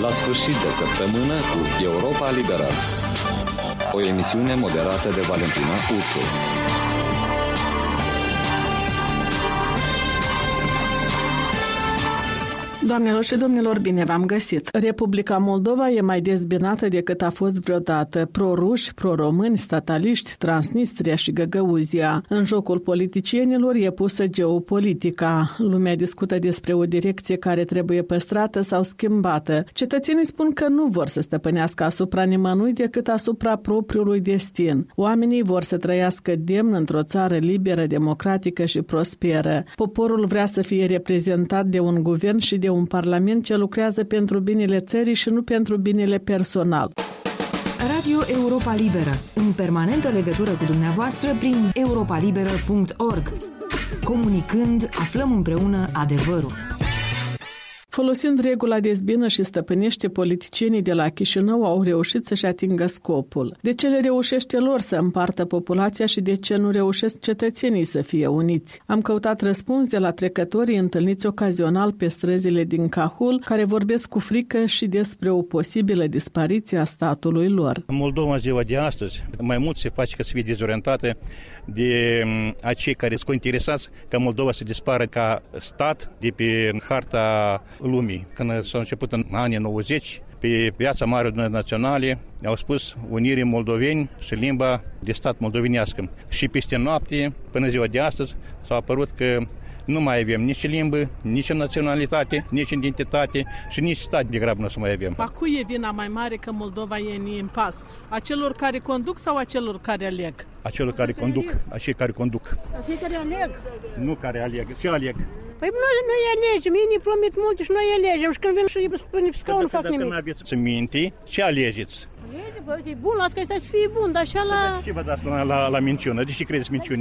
La sfârșit de săptămână cu Europa Liberă. O emisiune moderată de Valentina Ursu. Doamnelor și domnilor, bine v-am găsit! Republica Moldova e mai dezbinată decât a fost vreodată. Pro-ruși, pro-români, stataliști, Transnistria și Găgăuzia. În jocul politicienilor e pusă geopolitica. Lumea discută despre o direcție care trebuie păstrată sau schimbată. Cetățenii spun că nu vor să stăpânească asupra nimănui decât asupra propriului destin. Oamenii vor să trăiască demn într-o țară liberă, democratică și prosperă. Poporul vrea să fie reprezentat de un guvern și de un parlament ce lucrează pentru binele țării și nu pentru binele personal. Radio Europa Liberă, în permanentă legătură cu dumneavoastră prin europalibera.org. Comunicând, aflăm împreună adevărul. Folosind regula dezbină și stăpânește, politicienii de la Chișinău au reușit să-și atingă scopul. De ce le reușește lor să împartă populația și de ce nu reușesc cetățenii să fie uniți? Am căutat răspuns de la trecătorii întâlniți ocazional pe străzile din Cahul, care vorbesc cu frică și despre o posibilă dispariție a statului lor. În Moldova, ziua de astăzi, mai mult se face ca să fie dezorientate de acei care sunt interesați ca Moldova să dispară ca stat de pe harta lumii. Când s-a început în anii 90, pe Piața Marilor Naționale au spus unirii moldoveni și limba de stat moldovenească. Și peste noapte, până ziua de astăzi, s-a apărut că nu mai avem nici limbă, nici naționalitate, nici identitate și nici stat de grabă nu o să mai avem. A cui e vina mai mare că Moldova e în impas? A celor care conduc sau a celor care aleg? A celor care conduc, a cei care conduc. A cei care aleg? Nu care aleg, ce aleg? Păi noi alegem, ei ne promit multe și noi alegem și când vin și îi spune pe scaun nu fac nimic. Dacă nu aveți să minte, ce alegeți? E bun, las că ăsta să fie bun, dar așa la... Ce vă dați la minciună? De ce credeți minciună?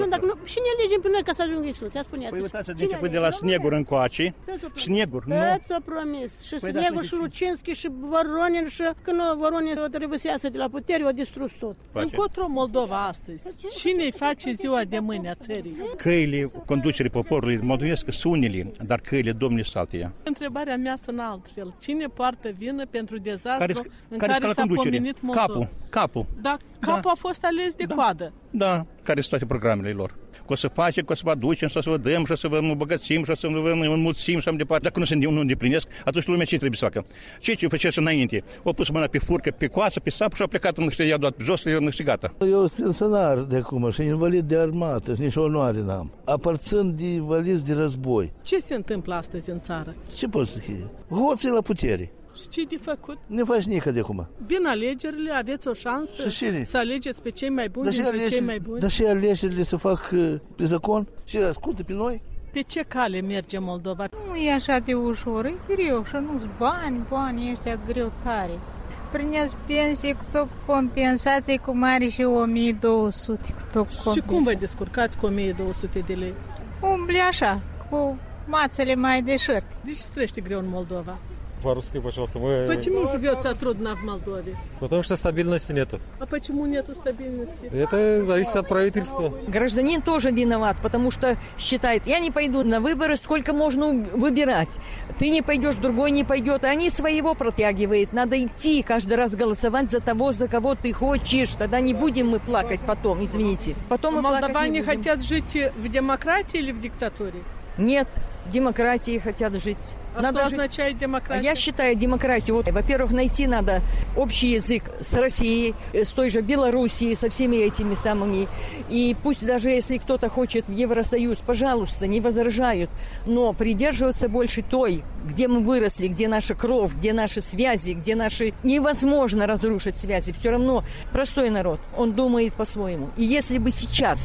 Și ne alegem pe noi ca să ajungă Iisus, ia spuneați. Păi uitați, de început de la Snegur încoace. Snegur, nu? Îți s-a promis. Și Snegur și Lucinski și Voronin și când Voronin trebuie să iasă de la putere, o distrus tot. Încotro Moldova astăzi? Cine-i face ziua de mâine a țării? Căile conducerii poporului moldovenesc sunt unele, dar căile Domnului sunt alteia. Întrebarea mea sunt altfel. Cine poartă vină pentru dezastru în care s-a pomenit Moldova? Capul. Da, capul a fost ales de coadă. Da, care sunt toate programele lor. Că o să facem, că o să vă aducem, și o să vă dăm, și o să vă îmbogățim, și o să vă înmulțim și am departe. Dacă nu îndeplinesc, atunci lumea ce trebuie să facă? Ce făceați înainte? O pus mâna pe furcă, pe coasă, pe sap și au plecat în i-a dat jos și gata. Eu sunt pensionar de acum și invalid de armată și nici onoare n-am. Aparțin de invalizi de război. Ce se întâmplă astăzi în țară? Ce pot să fie? Hoții la putere. Și ce de făcut? Ne faci nică de acum. Vin alegerile, aveți o șansă să alegeți pe cei mai buni dintre cei mai buni? Dar și alegerile să fac pe zakon și ascultă pe noi. Pe ce cale merge Moldova? Nu e așa de ușor, e greu și nu-s bani ăștia greu tare. Prineți pensii cu tot compensații cu mari și 1200 cu tot compensații. Și cum vă descurcați cu 1200 de lei? Umbli așa, cu маțele mai deșerți. De ce trăiește greu în Moldova? По-русски, пожалуйста. Мы... Почему живется трудно в Молдове? Потому что стабильности нету. А почему нету стабильности? Это зависит от правительства. Гражданин тоже виноват, потому что считает, я не пойду на выборы, сколько можно выбирать. Ты не пойдешь, другой не пойдет. А они своего протягивают. Надо идти каждый раз голосовать за того, за кого ты хочешь. Тогда не будем мы плакать потом, извините. Потом мы молдаване хотят жить в демократии или в диктатуре? Нет, в демократии хотят жить. А надо что означает демократия? Я считаю демократию. Вот, во-первых, найти надо общий язык с Россией, с той же Белоруссией, со всеми этими самыми. И пусть даже если кто-то хочет в Евросоюз, пожалуйста, не возражают, но придерживаться больше той, где мы выросли, где наша кровь, где наши связи, где наши... Невозможно разрушить связи. Все равно простой народ, он думает по-своему. И если бы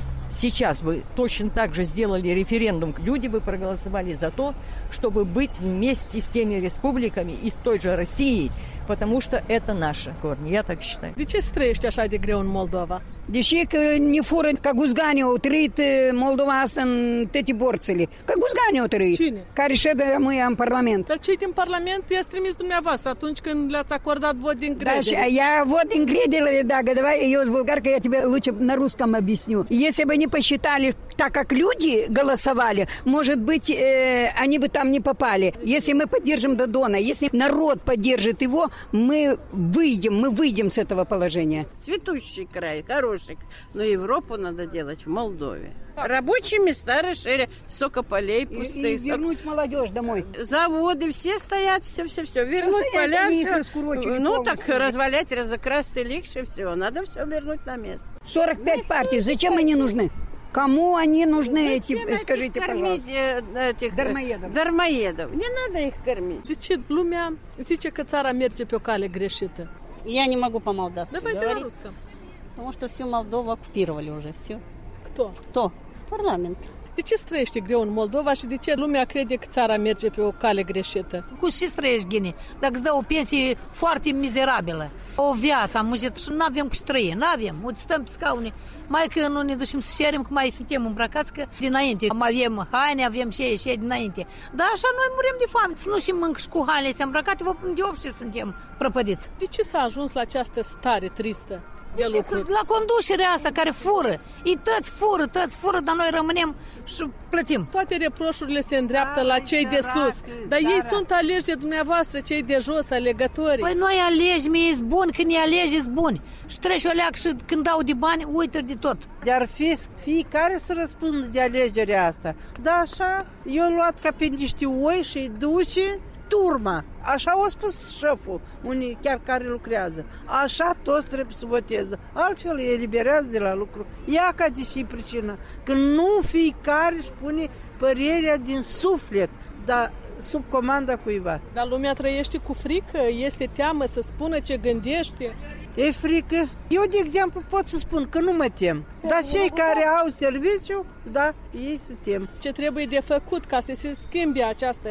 сейчас бы точно так же сделали референдум, люди бы проголосовали за то, чтобы быть вместе с теми республиками и с той же Россией, потому что это наши корни, я так считаю. De ce trăiești așa de greu în Moldova? Deși că ne fură ca guzganii au trăit Moldova asta în toate borțele. Ca guzganii au trăit. Cine? Care șede rămâia în Parlament. Dar cei din Parlament i-ați trimis dumneavoastră atunci când le-ați acordat vot din încredere. Да, я вот incredibile, да, давай, я bulgarка, я тебе лучше на русском объясню. Если бы не посчитали так, как люди голосовали, может быть, они бы там не попали. Если мы поддержим Додона, если народ поддержит его, мы выйдем с этого положения. Цветущий край, хороший. Но Европу надо делать в Молдове. Рабочие места расширить, сколько полей пустых. И вернуть молодежь домой. Заводы все стоят, все. Вернуть поля, все. Ну так развалять, разокрасить легче, все. Надо все вернуть на место. 45 партий, зачем они нужны? Кому они нужны, эти, скажите, пожалуйста? Этих дармоедов. Не надо их кормить. De ce lumea zice că țara merge pe o cale greșită? Я не могу по-молдавски Давайте говорить. на русском. Потому что всю Молдову оккупировали уже, все. Кто? Парламент. De ce străiește greu în Moldova și de ce lumea crede că țara merge pe o cale greșită? Cu ce străiești, Ghini? Dacă îți dă o pensie foarte mizerabilă, o viață am muzit și nu avem cu ce trăi, nu avem. Uite, stăm pe scaune, mai că nu ne ducem să șerim, că mai suntem îmbrăcați, că dinainte avem haine, avem și dinainte. Dar așa noi murim de foame, să nu și mânc și cu hainele astea îmbrăcate, vă de obște suntem prăpădiți. De ce s-a ajuns la această stare tristă? La conducerea asta care fură, toți fură, dar noi rămânem și plătim. Toate reproșurile se îndreaptă la cei de sus, dar ei sunt aleși de dumneavoastră, cei de jos, alegătorii. Păi noi alegi, mie e bun, când ne alegi e bun. Și treci o leac și când dau de bani, uită de tot. Dar fiecare să răspundă de alegerea asta. Da, așa, eu luat ca pe niște oi și îi duce turma. Așa a spus șeful, unii chiar care lucrează. Așa toți trebuie să voteze. Altfel îi eliberează de la lucru. Ia ca de și pricină. Că nu fiecare își pune părerea din suflet, dar sub comanda cuiva. Dar lumea trăiește cu frică? Este teamă să spună ce gândește? E frică. Eu, de exemplu, pot să spun că nu mă tem. Dar cei care au serviciu, da, ei se tem. Ce trebuie de făcut ca să se schimbe această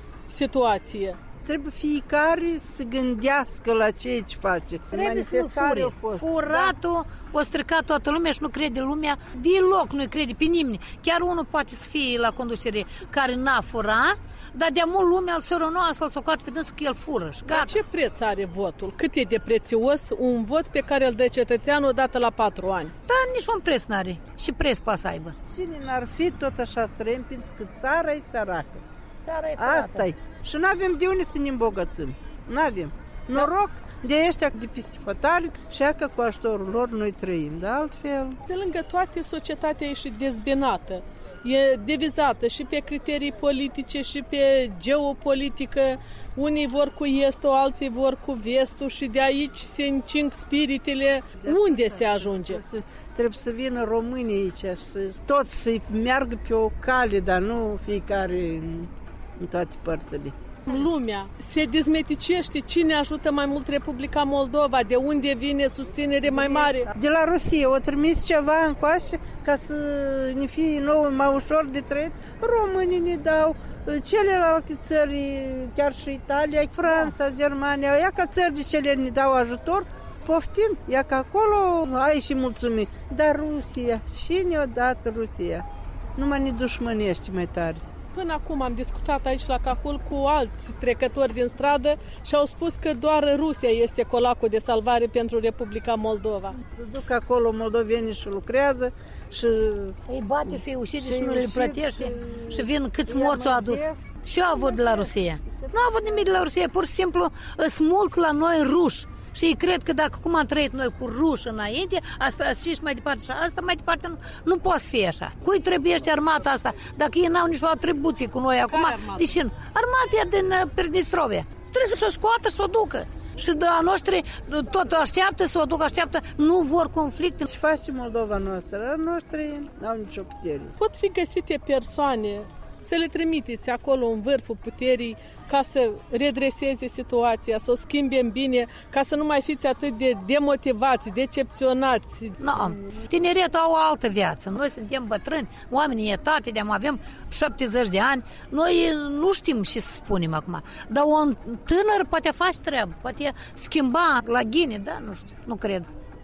situație? Trebuie fiecare să gândească la ceea ce face. Trebuie să nu fure. Furatul o stricat toată lumea și nu crede lumea deloc, nu crede pe nimeni. Chiar unul poate să fie la conducere care n-a furat, dar de mult lumea îl soronoa să-l socoate pe dânsul că el fură și gata. Dar ce preț are votul? Cât e de prețios un vot pe care îl dă cetățeanul odată la 4 ani? Da, nici un preț n-are. Și preț poate să aibă. Cine n-ar fi tot așa trăim, pentru că țara e săracă. Țara e furată. Asta-i. Și n-avem de unde să ne îmbogățim. N-avem. Noroc de ăștia de peste hotare și că cu ajutorul lor noi trăim. De altfel... De lângă toate, societatea e și dezbinată. E divizată și pe criterii politice și pe geopolitică. Unii vor cu estul, alții vor cu vestul și de aici se încing spiritele. Unde se ajunge? Trebuie să vină românii aici și toți să meargă pe o cale, dar nu fiecare în toate părțile. Lumea se dezmeticește. Cine ajută mai mult Republica Moldova? De unde vine susținere mai mare? De la Rusia. O trimis ceva încoace ca să ne fie nou mai ușor de trăit. Românii ne dau. Celelalte țări, chiar și Italia, Franța, Germania, ia ca țări de cele ne dau ajutor, poftim, ia că acolo ai și mulțumiri. Dar Rusia, cine o dat Rusia? Numai ne dușmănește mai tare. Până acum am discutat aici la Cahul cu alți trecători din stradă și au spus că doar Rusia este colacul de salvare pentru Republica Moldova. Se duc acolo moldovenii și lucrează și... Îi bate și îi ucide și nu le plătește și vin câți morți au adus. Și au avut de la Rusia. Nu au avut nimic de la Rusia, pur și simplu sunt mulți la noi ruși. Și ei cred că dacă cum am trăit noi cu ruși înainte, asta și mai departe și asta mai departe nu poate să fie așa. Cui trebuiește armata asta? Dacă ei n-au nicio atribuție cu noi acum, deși armata din Perdistrovia. Trebuie să o scoată și să o ducă. Și de a noștri tot așteaptă să o ducă, așteaptă, nu vor conflicte. Și face Moldova noastră, a noștri n-au nicio putere. Pot fi găsite persoane să le trimiteți acolo în vârful puterii ca să redreseze situația, să o schimbe în bine, ca să nu mai fiți atât de demotivați, decepționați. No, tineretul au o altă viață. Noi suntem bătrâni, oamenii etate, de-am avem 70 de ani. Noi nu știm ce să spunem acum. Dar un tânăr poate face treabă, poate schimba la ghine, da? Nu știu, nu cred.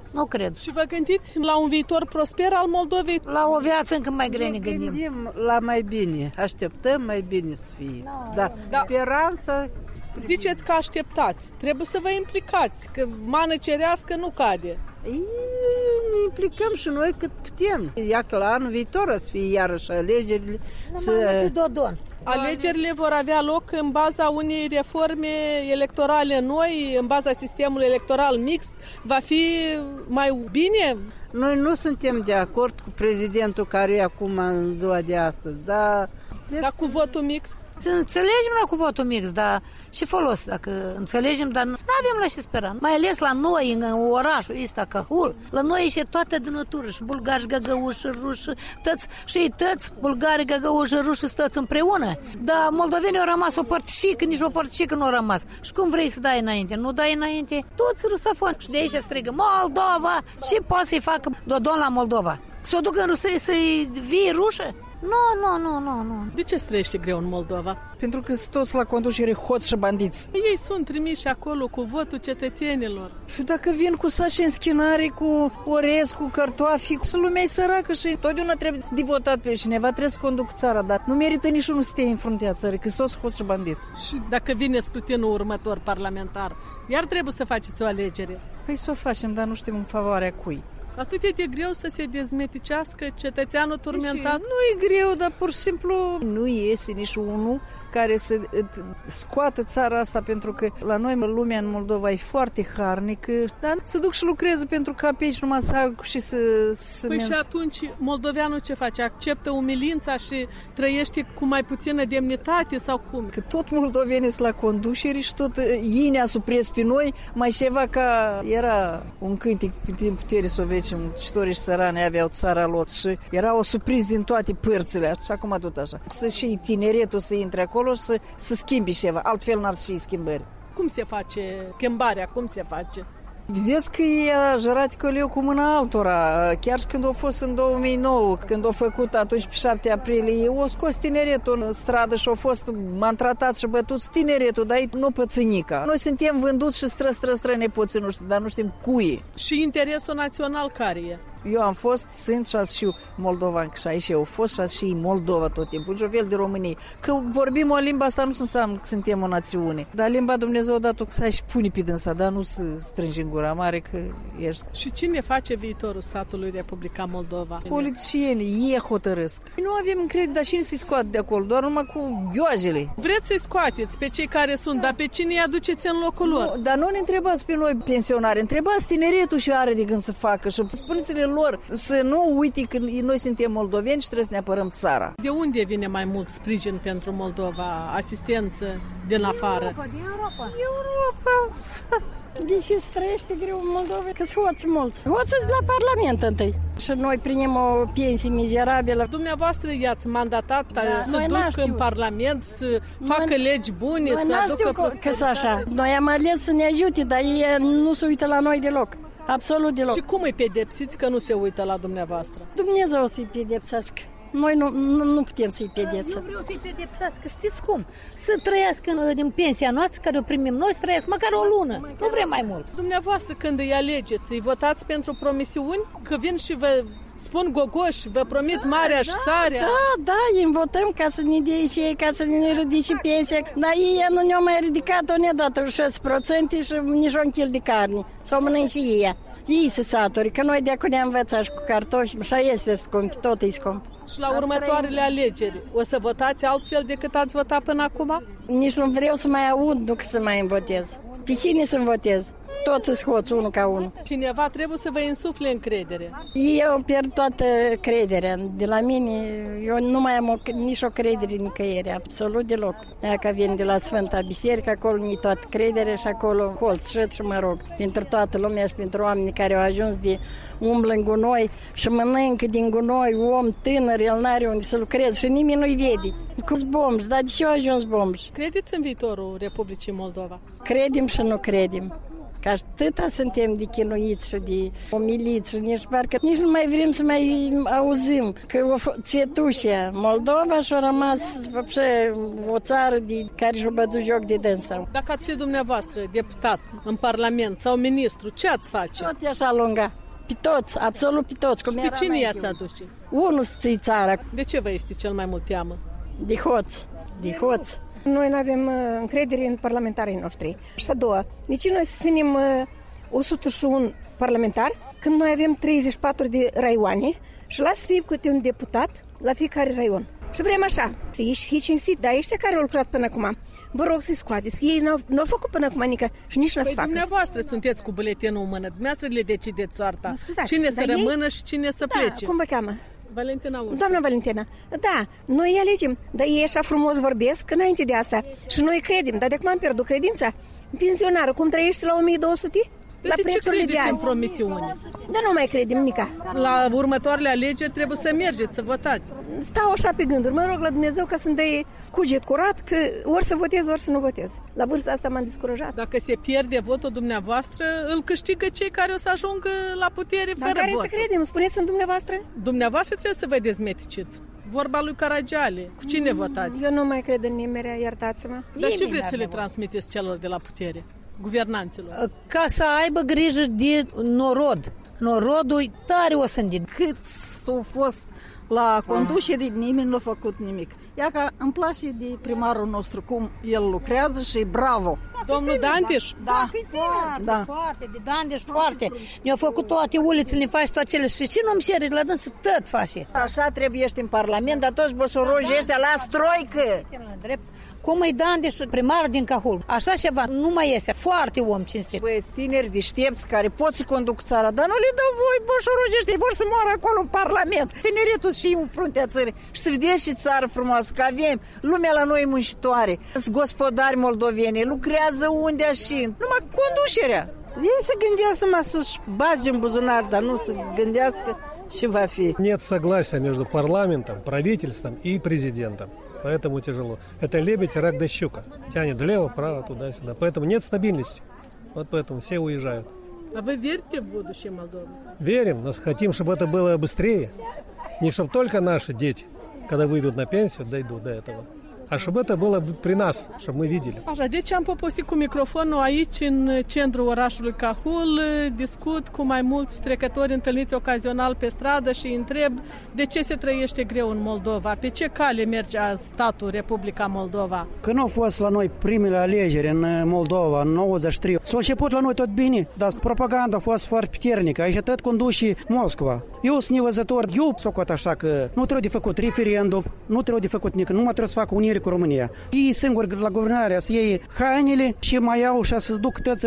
Nu cred. Și vă gândiți la un viitor prosper al Moldovei? La o viață încă mai greu ne gândim la mai bine. Așteptăm mai bine să fie. Da. Speranța. Ziceți că așteptați. Trebuie să vă implicați, că mană cerească nu cade. Ne implicăm și noi cât putem. Ia că la anul viitor o să fie iarăși alegerile. Alegerile vor avea loc în baza unei reforme electorale noi, în baza sistemului electoral mixt. Va fi mai bine? Noi nu suntem de acord cu prezidentul care e acum în ziua de astăzi, dar cu votul mixt? Să înțelegem la cu votul mix, dar și folos dacă înțelegem, dar nu avem la ce spera. Mai ales la noi, în orașul ăsta, Cahul, la noi e toate de natură, și bulgari, găgăuși, ruși, tăți, bulgari, găgăuși, ruși, stăți împreună. Dar moldovenii au rămas o părticică, nici o părticică nu au rămas. Și cum vrei să dai înainte? Nu dai înainte? Toți rusofoni. Și de aici strigă Moldova și poate să-i facă Dodon la Moldova. Să o ducă în Rusia să-i vie rușă? Nu. De ce trăiește greu în Moldova? Pentru că sunt toți la conducere hoți și bandiți. Ei sunt trimiși acolo cu votul cetățenilor. Dacă vin cu saci în schinare, cu orez, cu cartofi, lumea e săracă și totdeauna trebuie de votat pe cineva, trebuie să conduc țara, dar nu merită niciunul să stea în fruntea țării, că sunt toți hoți și bandiți. Și dacă vine scrutinul următor parlamentar, iar trebuie să faceți o alegere. Păi să o facem, dar nu știm în favoarea cui. Atât e de greu să se dezmeticească cetățeanul turmentat? Nu e greu, dar pur și simplu nu iese nici unul care să scoată țara asta, pentru că la noi lumea în Moldova e foarte harnică, dar să duc și lucreze pentru capeci numai să și să Păi și atunci moldoveanul ce face? Acceptă umilința și trăiește cu mai puțină demnitate sau cum? Că tot moldovenii sunt la conducere și tot ei ne-a supres pe noi, mai ceva ca era un cântec din putere sovietice, muncitorii și sărani aveau țara lor și erau supris din toate părțile și acum tot așa. Să și tineretul să intre acolo și să schimbi ceva, altfel n-ar fi schimbări. Cum se face schimbarea? Cum se face? Vedeți că e jărat coleu cu mâna altora. Chiar și când a fost în 2009, când a făcut atunci pe 7 aprilie, o scos tineretul în stradă și a fost maltratat și bătut tineretul, dar nu pățânica. Noi suntem vânduți și stră nepoții noștri, dar nu știm cui. Și interesul național care e? Eu am fost, sunt și moldovan, și aici eu fost și Moldova tot timpul, nicio fel de România. Că vorbim o limbă, asta nu înseamnă că suntem o națiune. Dar limba Dumnezeu a dat-o că să-și pune pe dânsa, dar nu să strângi în gura mare că ești. Și cine face viitorul statului Republica Moldova? Politicienii, ei hotărăsc. Nu avem încredere, dar cine să-i scoate de acolo? Doar numai cu gheoajele. Vreți să-i scoateți pe cei care sunt, dar pe cine îi aduceți în locul lor? Dar nu ne întrebați pe noi pensionari, întrebați tineretul și are de gând să facă și spuneți-le lor să nu uite că noi suntem moldoveni și trebuie să ne apărăm țara. De unde vine mai mult sprijin pentru Moldova, asistență din afară? Din Europa. De ce trăiește greu în Moldova? Că sunt hoți mulți. Hoți la Parlament întâi. Și noi primim o pensie mizerabilă. Dumneavoastră i-ați mandatat să ducă în Parlament, să facă legi bune, să aducă prosperitate. Așa. Noi am ales să ne ajute, dar ei nu se uită la noi deloc. Absolut deloc. Și cum îi pedepsiți că nu se uită la dumneavoastră? Dumnezeu să-i pedepsească. Noi nu putem să-i pedepsăm. Nu vreau să-i pedepsească, știți cum? Să trăiască din pensia noastră, care o primim noi, să trăiască măcar o lună. Nu vrem mai mult. Dumneavoastră, când îi alegeți, îi votați pentru promisiuni? Că vin și vă spun gogoși, vă promit marea și sarea. Da, îi votăm ca să ne dea și ei, ca să ne ridice pensia. Dar ei nu ne-au mai ridicat-o, ne-a dat 6% și nici un kil de carne. S-o mănânc și ei. Ei se saturi, că noi de acum ne-am învățat și cu cartofi, și este scump, tot e scump. Și la următoarele alegeri, o să votați altfel decât ați votat până acum? Nici nu vreau să mai aud, nu că să mai votez. Pe cine să votez? Toți sunt hoți, unul ca unul. Cineva trebuie să vă insufle încredere. Eu pierd toată crederea. De la mine, eu nu mai am nici o credere nicăieri, absolut deloc. Dacă vin de la Sfânta Biserică, acolo nu-i toată crederea și acolo colț, șăt și mă rog. Pentru toată lumea și pentru oamenii care au ajuns de umblă în gunoi și mănâncă din gunoi, om tânăr, el n-are unde să lucreze și nimeni nu-i vede. Cu-s bombi, dar de ce au ajuns bombi? Credeți în viitorul Republicii Moldova? Credem și nu credem. Că atâta suntem de chinuiți și de umiliți și nici nu mai vrem să mai auzim că o țetușia Moldova și-a rămas o țară de care și-a bătut joc de dânsa. Dacă ați fi dumneavoastră deputat în Parlament sau ministru, ce ați face? Toți așa lunga. Pe toți, absolut pe toți. Și pe cine i-ați aduce? Unul să-ți țara. De ce vă este cel mai mult teamă? De hoț. Noi nu avem încredere în parlamentarii noștri. Și a doua, nici noi să ținem 101 parlamentari când noi avem 34 de raioane și lasă să fie câte un deputat la fiecare raion. Și vrem așa, să ieși cinstit, dar ăștia care au lucrat până acum, vă rog să-i scoateți, ei n-au făcut până acum nică și nici n-ați facă. Dumneavoastră sunteți cu buletinul în mână, dumneavoastră le decideți soarta. Cine să rămână și cine să plece. Cum vă cheamă? Valentina Ursu. Doamna Valentina, da, noi îi alegem, dar ei așa frumos vorbesc înainte de asta și noi credem, dar de acum am pierdut credința. Pensionarul, cum trăiești la 1200? La de ce credeți în promisiune? Dar nu mai credem nica. La următoarele alegeri trebuie să mergeți, să votați. Stau așa pe gânduri, mă rog la Dumnezeu ca să-mi dai cuget curat, că ori să votez, ori să nu votez. La vârsta asta m-am descurajat. Dacă se pierde votul dumneavoastră, îl câștigă cei care o să ajungă la putere fără vot. Dar care să credem? Spuneți în dumneavoastră? Dumneavoastră trebuie să vă dezmeticiți. Vorba lui Caragiale. Cu cine votați? Eu nu mai cred în nimerea, iertați-mă. Dar ce vreți să le transmiteți celor de la putere? Guvernanților. Ca să aibă grijă de norod. Norodul tare o sândit. Câți au fost la conducere, nimeni nu a făcut nimic. Ia că îmi place de primarul nostru cum el lucrează și bravo. Domnul Dandeș? Foarte, de Dandeș foarte. Ne-au făcut toate ulițele, ne faci toate cele. Și ce nu-mi cere la dânsă, tot face. Așa trebuie ești în Parlament, dar toți băsoroși ăștia la stroică. Cum îi Dandeș, primarul din Cahul. Așa ceva nu mai este. Foarte om cinstit. Băieți tineri deștepți care pot să conduc țara, dar nu le dau voi bășoroși ăștia. Vor să moară acolo în Parlament. Tineretul și în fruntea țării. Și să vedeți și țară frumoasă, că avem lumea la noi muncitoare. Sunt gospodari moldoveni, lucrează unde și numai conducerea. Ei se gândească numai să-și bage în buzunar, dar nu să gândească ce va fi. Нет согласия между парламентом, правительством и президентом. Поэтому тяжело. Это лебедь, рак да щука. Тянет влево, вправо, туда-сюда. Поэтому нет стабильности. Вот поэтому все уезжают. А вы верите в будущее Молдовы? Верим, но хотим, чтобы это было быстрее. Не чтобы только наши дети, когда выйдут на пенсию, дойдут до этого. А чтобы это было при нас, чтобы мы видели. Așa, deci am poposit cu microfonul aici, în centrul orașului Cahul, discut cu mai mulți trecători întâlniți ocazional pe stradă și îi întreb de ce se trăiește greu în Moldova, pe ce cale merge statul Republica Moldova. Când au fost la noi primele alegeri în Moldova, în 93, s-a început la noi tot bine, dar propaganda a fost foarte puternică, aici tot conduce Moscova. Eu sunt nevăzător, eu socot așa că nu trebuie de făcut referendum, nu trebuie de făcut nici, nu mai trebuie să facă unire cu România. Ei singuri la guvernare să iei hainele și mai iau și să duc tot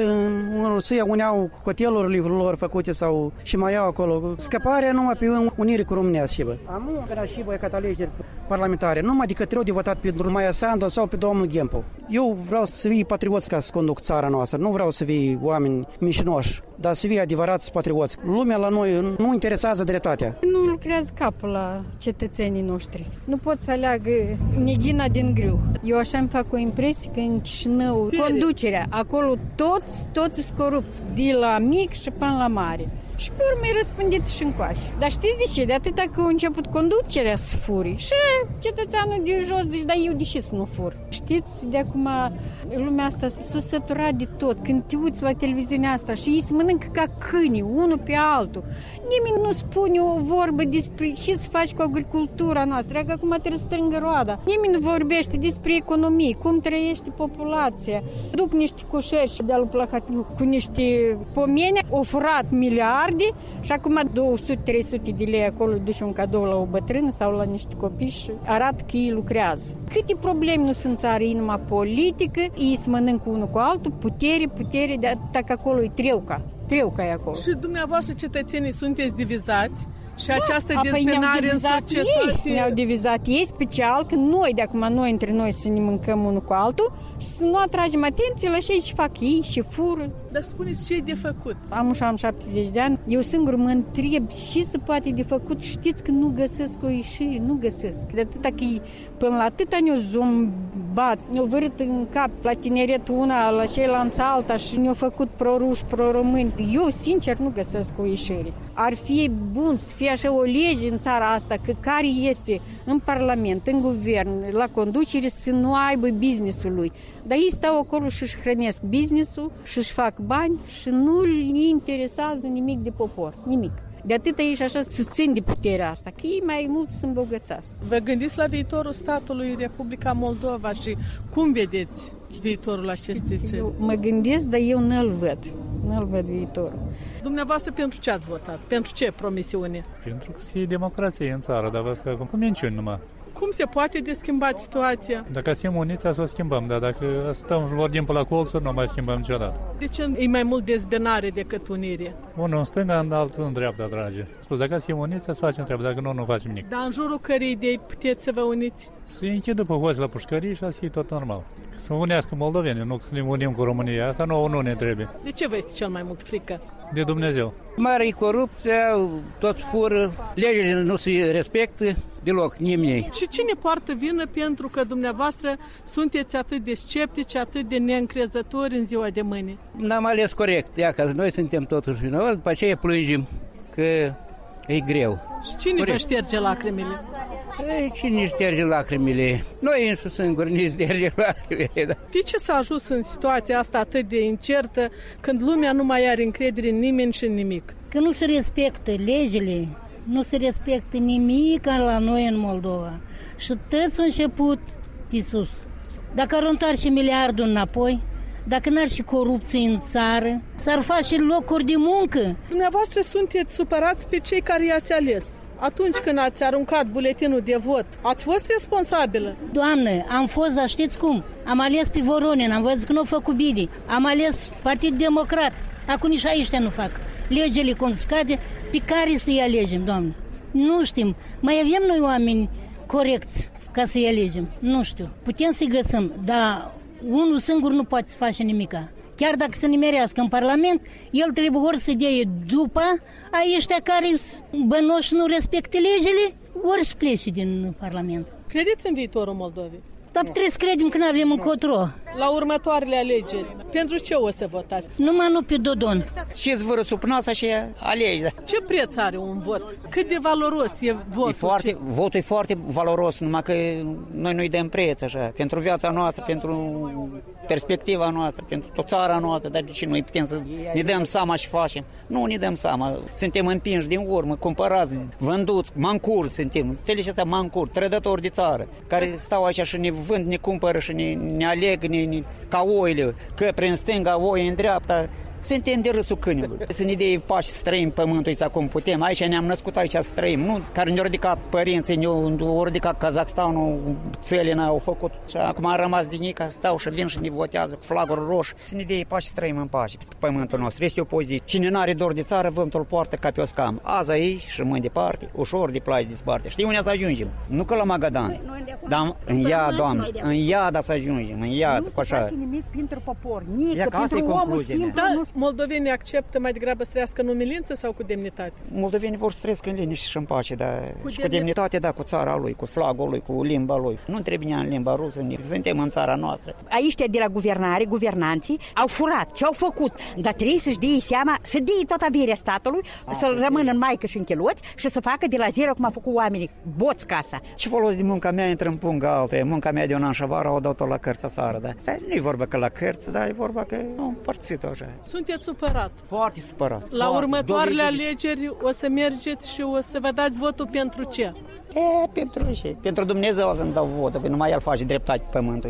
să iau uneau hotelurile lor făcute sau și mai iau acolo. Scăparea numai pe unire cu România și bă. Am când și bă ca alegeri parlamentare, numai decât trebuie de votat pe Maia Sandu sau pe domnul Ghempu. Eu vreau să fii patrioți ca să conduc țara noastră, nu vreau să fii oameni mișinoși, dar să fii adevărați patrioți. Lumea la noi nu interesează dreptatea. Nu lucrează capul la cetățenii noștri. Nu pot să aleagă neghina din grâu. Eu așa îmi fac o impresie că în Chișinău, conducerea, acolo toți sunt corupți, de la mic și până la mare. Și pe urmă îi răspândit și încoace. Dar știți de ce? De atâta că a început conducerea să furi. Și cetățeanul de jos zice, dar eu de ce să nu fur? Știți, de acum lumea asta s-a săturat de tot. Când te uiți la televiziunea asta și ei se mănâncă ca câini, unul pe altul. Nimeni nu spune o vorbă despre ce să faci cu agricultura noastră, că acum trebuie să strângă roada. Nimeni nu vorbește despre economie, cum trăiește populația. Duc niște coșeri de-al Plahotniuc cu niște pomeni, au furat miliarde și acum 200-300 de lei acolo duce un cadou la o bătrână sau la niște copii și arată că ei lucrează. Câte probleme nu sunt țară, e numai politică, ei se mănâncă unul cu altul, putere, de atâta că acolo e treuca e acolo. Și dumneavoastră, cetățenii, sunteți divizați Și această dezbinare în societate... Ne-au divizat ei special, că noi între noi să ne mâncăm unul cu altul și să nu atragem atenție la ce fac ei și fură. Dar spuneți ce e de făcut? Am 70 de ani, eu singur mă întreb ce se poate de făcut. Știți că nu găsesc o ieșire, nu găsesc. De atâta că până la atâta ne-au zombat, ne-au vărât în cap la tineret una, la ceilalți alta și ne-au făcut pro-ruși, pro-români. Eu, sincer, nu găsesc o ieșire. Ar fi bun să fie așa o lege în țara asta, că care este în Parlament, în guvern, la conducere, să nu aibă business-ul lui. Dar ei stau acolo și își hrănesc business-ul și își fac bani și nu-i interesează nimic de popor, nimic. De atâta ei și așa se țin de puterea asta, că ei mai mult se îmbogățească. Vă gândiți la viitorul statului Republica Moldova și cum vedeți viitorul acestei țări? Eu mă gândesc, dar eu nu-l văd. Nu-l văd viitorul. Dumneavoastră pentru ce ați votat? Pentru ce promisiune? Pentru că e democrație în țară, dar văd că cu minciuni numai. Cum se poate de schimbat situația? Dacă suntem uniți, să o schimbăm, dar dacă stăm și vorbim pe la colțuri, nu mai schimbăm niciodată. De ce e mai mult dezbinare decât unire? Unul în stânga, altul în dreapta trage. Spus, dacă suntem uniți, să facem treabă, dacă nu facem nimic. Dar în jurul cărei idei puteți să vă uniți? Să închidă pe hoți la pușcării și asta e tot normal. Să unească moldovenii, nu să ne unim cu România. Asta nu ne trebuie. De ce vă este cel mai mult frică? De Dumnezeu. Mare corupția, tot fură, legile nu se respectă deloc, nimeni. Și cine poartă vină pentru că dumneavoastră sunteți atât de sceptici, atât de neîncrezători în ziua de mâine? N-am ales corect, ia că noi suntem totuși vinovați, după aceea plângem că e greu. Și cine vă șterge lacrimile? Cine șterge lacrimile? Noi însuși singuri ne șterge lacrimile. Da. De ce s-a ajuns în situația asta atât de incertă când lumea nu mai are încredere în nimeni și în nimic? Că nu se respectă legile, nu se respectă nimic la noi în Moldova. Și toți a început Iisus. Dacă ar întoarce miliardul înapoi, dacă n-ar și corupție în țară, s-ar face locuri de muncă. Dumneavoastră sunteți supărați pe cei care i-ați ales. Atunci când ați aruncat buletinul de vot, ați fost responsabilă? Doamnă, am fost, dar știți cum? Am ales pe Voronin, am văzut că nu a făcut bine. Am ales Partidul Democrat. Acum nici aici nu fac. Legile confiscate, pe care să-i alegem, doamnă? Nu știm. Mai avem noi oameni corecți ca să-i alegem? Nu știu. Putem să-i găsim, dar unul singur nu poate să face nimica. Chiar dacă se nimerească în Parlament, el trebuie ori să dea după ăștia care bănoși nu respectă legile, ori să plece din Parlament. Credeți în viitorul Moldovei? Dar trebuie să credem că nu avem încotro. La următoarele alegeri, pentru ce o să votați? Numai nu pe Dodon. Și-ți vără sub nasa și alegi. Da. Ce preț are un vot? Cât de valoros e votul? Votul e foarte valoros, numai că noi nu-i dăm preț așa. Pentru viața noastră, pentru perspectiva noastră, pentru tot țara noastră, dar de ce noi putem să ne dăm seama și facem? Nu ne dăm seama. Suntem împinși din urmă, cumpărați, vânduți, mancuri suntem. Înțelegi astea mancuri, trădători de țară, care stau așa și ne vând, ne cumpără și ne aleg ca oile, că prin stânga, oi în dreapta. Suntem de râsul câinilor. Să ne dea pași să trăim pământul ăsta cum putem. Aici ne-am născut, aici să trăim. Nu care ne-au ridicat părinții, ne-au ridicat Kazakhstanul, țălina au făcut. Și acum am rămas din ei, stau și vin și ne votează cu flaguri roșii. Să ne dea pași să trăim în pace pe pământul nostru. Este o poziție. Cine n-are dor de țară, vântul poartă ca pe o scam. Azi aici și mâini departe, ușor de plai disparte. Știi unde să ajungem? Nu că la Magadan. Dar în iad, Doamne, în iad să ajungem, în iad, cu așa. Nu se face nimic pentru popor, nici pentru omul simplu. Moldovenii acceptă mai degrabă să trăiască în umilință sau cu demnitate? Moldovenii vor să trăiască în liniște și în pace, dar cu demnitate, da, cu țara lui, cu flagul lui, cu limba lui. Nu trebuie în limba rusă, suntem în țara noastră. Aici de la guvernare, guvernanții au furat, ce au făcut, dar trebuie să-și dea seama, să dea tot averea statului, să rămână în maică și în cheloți și să facă de la zero cum a făcut oamenii, boți casa. Ce folos de munca mea intră în punga altă, munca mea de un an și vară au dat-o la cărța sară, da? Nu e vorba că la cărți, dar e vorba că nu împărțit-o așa. Sunteți supărat? Foarte supărat. La următoarele alegeri o să mergeți și o să vă dați votul pentru ce? Pentru ce? Pentru Dumnezeu o să-mi dau votul, că numai El face dreptate pe pământul ăsta.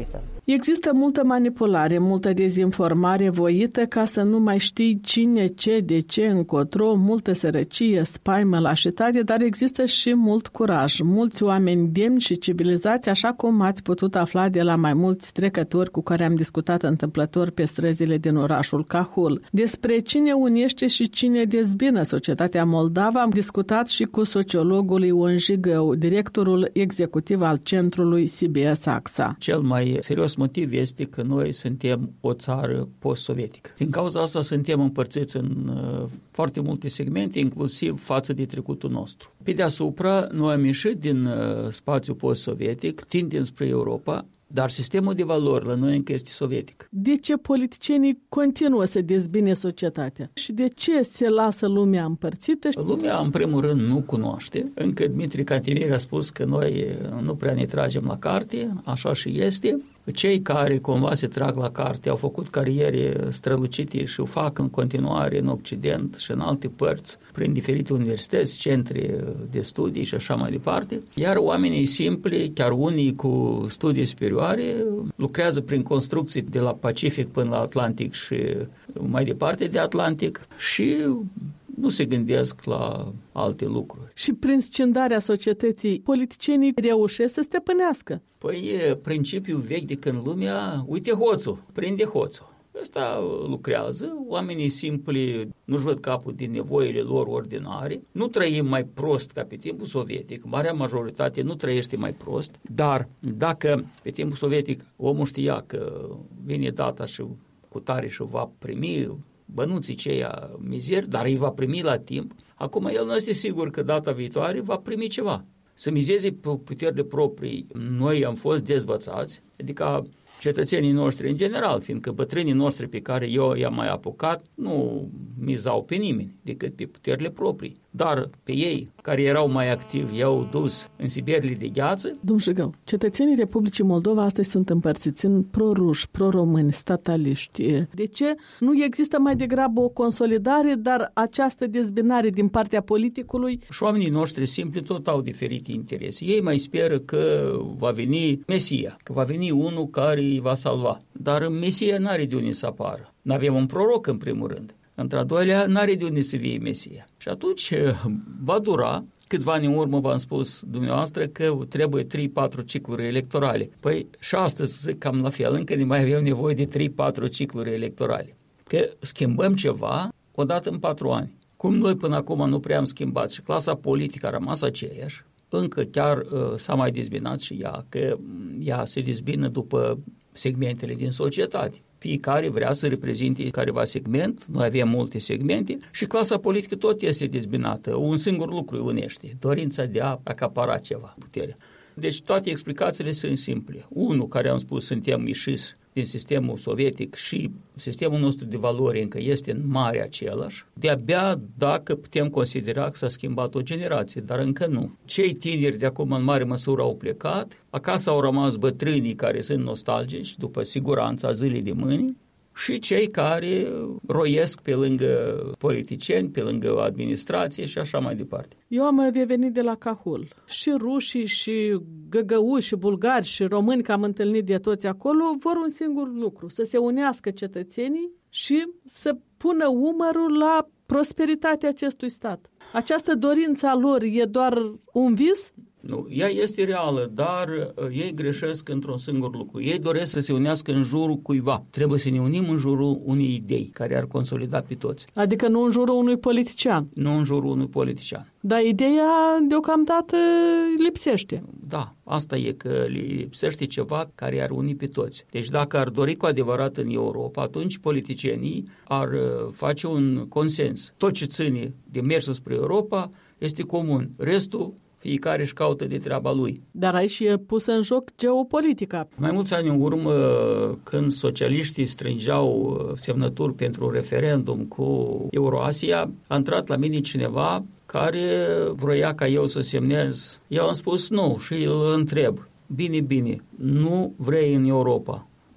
Există multă manipulare, multă dezinformare voită ca să nu mai știi cine, ce, de ce, încotro, multă sărăcie, spaimă, lașitate, dar există și mult curaj, mulți oameni demni și civilizați, așa cum ați putut afla de la mai mulți trecători cu care am discutat întâmplător pe străzile din orașul Cahul. Despre cine unește și cine dezbină societatea Moldava am discutat și cu sociologul Ion Jigău, directorul executiv al centrului CBS AXA. Cel mai serios motiv este că noi suntem o țară post-sovietică. Din cauza asta suntem împărțiți în foarte multe segmente, inclusiv față de trecutul nostru. Pe deasupra, noi am ieșit din spațiul post-sovietic, tindem spre Europa, dar sistemul de valori la noi încă este sovietic. De ce politicienii continuă să dezbine societatea? Și de ce se lasă lumea împărțită? Lumea, în primul rând, nu cunoaște. Încă Dmitri Cantemir a spus că noi nu prea ne tragem la carte, așa și este. Cei care cumva se trag la carte au făcut cariere strălucite și o fac în continuare în Occident și în alte părți, prin diferite universități, centre de studii și așa mai departe. Iar oamenii simpli, chiar unii cu studii superioare, lucrează prin construcții de la Pacific până la Atlantic și mai departe de Atlantic și nu se gândesc la alte lucruri. Și prin scindarea societății, politicienii reușesc să stăpânească. Păi e principiul vechi de când lumea, uite hoțul, prinde hoțul. Ăsta lucrează, oamenii simpli nu-și văd capul din nevoile lor ordinare, nu trăim mai prost ca pe timpul sovietic, marea majoritate nu trăiește mai prost, dar dacă pe timpul sovietic omul știa că vine data și cu tare și va primi bănuții ceia mizeri, dar îi va primi la timp, acum el nu este sigur că data viitoare va primi ceva. Să mizeze pe puterile proprii, noi am fost dezvățați, adică cetățenii noștri în general, fiindcă bătrânii noștri pe care eu i-am mai apucat nu mizau pe nimeni decât pe puterile proprii. Dar pe ei, care erau mai activi, i-au dus în Siberile de gheață. Domnul Jigău, cetățenii Republicii Moldova astăzi sunt împărțiți în pro-ruși, pro-români, stataliști. De ce nu există mai degrabă o consolidare, dar această dezbinare din partea politicului? Și oamenii noștri simpli tot au diferite interese. Ei mai speră că va veni Mesia, că va veni unul care îi va salva. Dar Mesia n-are de unde să apară. N-avem un proroc în primul rând. Într-a doilea, n-are de unde să vie Mesia. Și atunci va dura. Câțiva ani în urmă v-am spus dumneavoastră că trebuie 3-4 cicluri electorale. Păi și astăzi zic cam la fel, încă ne mai avem nevoie de 3-4 cicluri electorale. Că schimbăm ceva odată în 4 ani. Cum noi până acum nu prea am schimbat și clasa politică a rămas aceeași, încă chiar s-a mai dezbinat și ea, că ea se dezbină după segmentele din societate. Fiecare vrea să reprezinte careva segment, noi avem multe segmente și clasa politică tot este dezbinată. Un singur lucru îi unește, dorința de a acapara ceva, putere. Deci toate explicațiile sunt simple. Unul, care am spus, suntem ieșiți din sistemul sovietic și sistemul nostru de valori încă este în mare același, de-abia dacă putem considera că s-a schimbat o generație, dar încă nu. Cei tineri de acum în mare măsură au plecat, acasă au rămas bătrânii care sunt nostalgici după siguranța zilei de mâine și cei care roiesc pe lângă politicieni, pe lângă administrație și așa mai departe. Eu am revenit de la Cahul. Și rușii, și găgăuși, și bulgari, și români, că am întâlnit de toți acolo, vor un singur lucru, să se unească cetățenii și să pună umărul la prosperitatea acestui stat. Această dorință a lor e doar un vis? Nu, ea este reală, dar ei greșesc într-un singur lucru. Ei doresc să se unească în jurul cuiva. Trebuie să ne unim în jurul unei idei care ar consolida pe toți. Adică nu în jurul unui politician. Nu în jurul unui politician. Dar ideea deocamdată lipsește. Da, asta e că lipsește ceva care ar uni pe toți. Deci dacă ar dori cu adevărat în Europa, atunci politicienii ar face un consens. Tot ce ține de mersul spre Europa este comun. Restul fiecare își caută de treaba lui. Dar aici e pusă în joc geopolitica. Mai mulți ani în urmă, când socialiștii strângeau semnături pentru referendum cu Euroasia, a intrat la mine cineva care vroia ca eu să semnez. Eu am spus nu și îl întreb. Bine, nu vrei în Europa.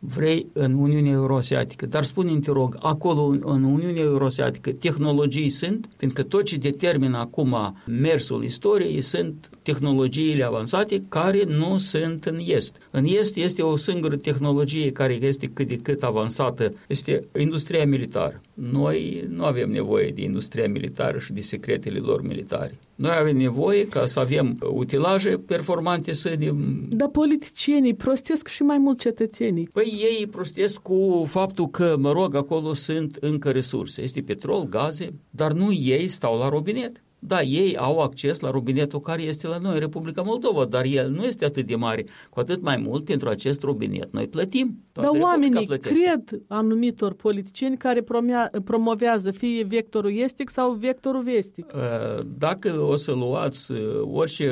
vrei în Uniunea Euroasiatică. Dar spune-mi, te rog, acolo în Uniunea Euroasiatică tehnologii sunt? Pentru că tot ce determină acum mersul istoriei sunt tehnologiile avansate care nu sunt în Est. În Est este o singură tehnologie care este cât de cât avansată, este industria militară. Noi nu avem nevoie de industria militară și de secretele lor militare. Noi avem nevoie ca să avem utilaje performante să ne... Dar politicienii prostesc și mai mult cetățenii. Păi ei prostesc cu faptul că, mă rog, acolo sunt încă resurse. Este petrol, gaze, dar nu ei stau la robinet. Da, ei au acces la robinetul care este la noi în Republica Moldova, dar el nu este atât de mare, cu atât mai mult pentru acest robinet. Noi plătim. Dar oamenii cred anumitor politicieni care promovează fie vectorul estic sau vectorul vestic. Dacă o să luați orice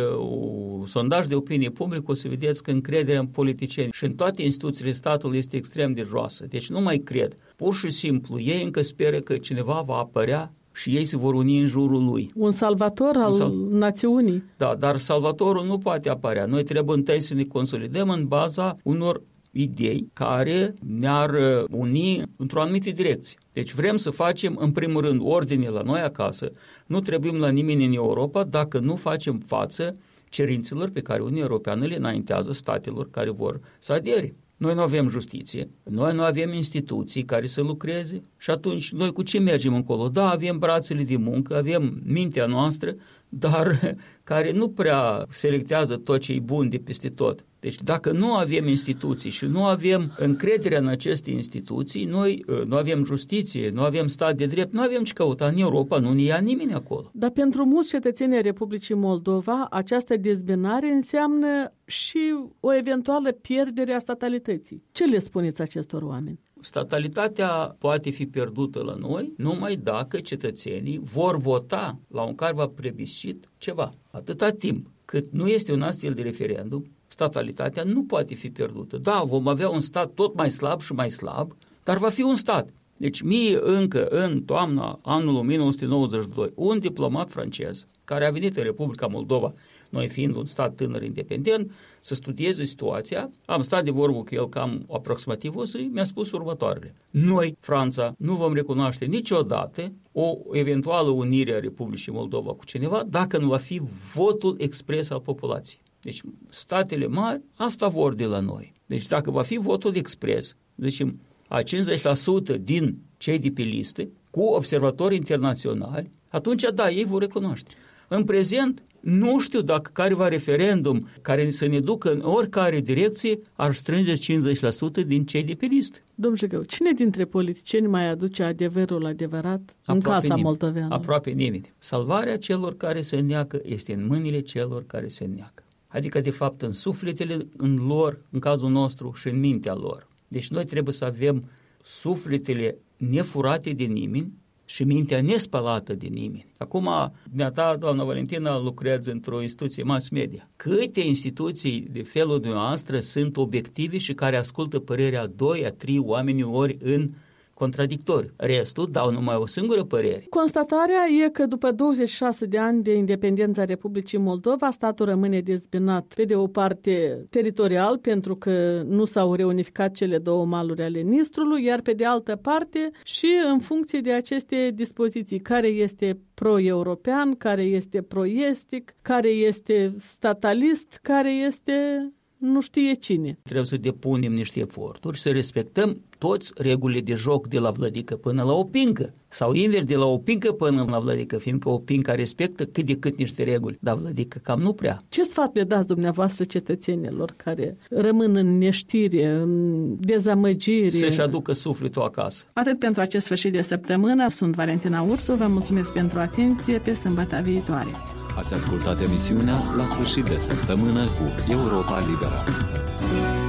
sondaj de opinie publică, o să vedeți că încrederea în politicieni și în toate instituțiile statului este extrem de joasă. Deci nu mai cred. Pur și simplu, ei încă speră că cineva va apărea și ei se vor uni în jurul lui. Un salvator al națiunii. Da, dar salvatorul nu poate apărea. Noi trebuie întâi să ne consolidăm în baza unor idei care ne-ar uni într-o anumită direcție. Deci vrem să facem, în primul rând, ordine la noi acasă. Nu trebuim la nimeni în Europa dacă nu facem față cerințelor pe care Uniunea Europeană le înaintează statelor care vor să adere. Noi nu avem justiție, noi nu avem instituții care să lucreze și atunci noi cu ce mergem încolo? Da, avem brațele de muncă, avem mintea noastră, dar care nu prea selectează tot ce e bun de peste tot. Deci dacă nu avem instituții și nu avem încrederea în aceste instituții, noi nu avem justiție, nu avem stat de drept, nu avem ce căuta în Europa, nu ne ia nimeni acolo. Dar pentru mulți cetățenii Republicii Moldova, această dezbinare înseamnă și o eventuală pierdere a statalității. Ce le spuneți acestor oameni? Statalitatea poate fi pierdută la noi numai dacă cetățenii vor vota la un carva plebiscit ceva. Atâta timp cât nu este un astfel de referendum, statalitatea nu poate fi pierdută. Da, vom avea un stat tot mai slab și mai slab, dar va fi un stat. Deci mie încă în toamna anului 1992, un diplomat francez care a venit în Republica Moldova, noi fiind un stat tânăr independent, să studieze situația, am stat de vorbă cu el cam aproximativ o zi, mi-a spus următoarele. Noi, Franța, nu vom recunoaște niciodată o eventuală unire a Republicii Moldova cu cineva dacă nu va fi votul expres al populației. Deci statele mari asta vor de la noi. Deci dacă va fi votul expres, deci a 50% din cei de pe listă, cu observatori internaționali, atunci da, ei vor recunoaște. În prezent, nu știu dacă careva referendum care să ne ducă în oricare direcție ar strânge 50% din cei de pe listă. Domnul Jegău, cine dintre politicieni mai aduce adevărul adevărat în casa moldoveană? Aproape nimeni. Salvarea celor care se înneacă este în mâinile celor care se înneacă. Adică, de fapt, în sufletele în lor, în cazul nostru, și în mintea lor. Deci noi trebuie să avem sufletele nefurate de nimeni și mintea nespălată de nimeni. Acum, dumneata, doamna Valentina, lucrează într-o instituție mass media. Câte instituții de felul dumneavoastră sunt obiective și care ascultă părerea a 2, a 3 oameni ori în contradictoriu? Restul dau numai o singură părere. Constatarea e că după 26 de ani de independența Republicii Moldova, statul rămâne dezbinat pe de o parte teritorial, pentru că nu s-au reunificat cele două maluri ale Nistrului, iar pe de altă parte și în funcție de aceste dispoziții, care este pro-european, care este pro-estic, care este statalist, care este nu știe cine. Trebuie să depunem niște eforturi, să respectăm toți regulile de joc de la Vlădică până la Opincă. Sau invers, de la Opincă până la Vlădică, fiindcă Opinca respectă cât de cât niște reguli, dar Vlădică cam nu prea. Ce sfat le dați dumneavoastră cetățenilor care rămân în neștire, în dezamăgire? Să-și aducă sufletul acasă. Atât pentru acest sfârșit de săptămână. Sunt Valentina Ursu, vă mulțumesc pentru atenție, pe sâmbătă viitoare. Ați ascultat emisiunea La sfârșit de săptămână cu Europa Liberă.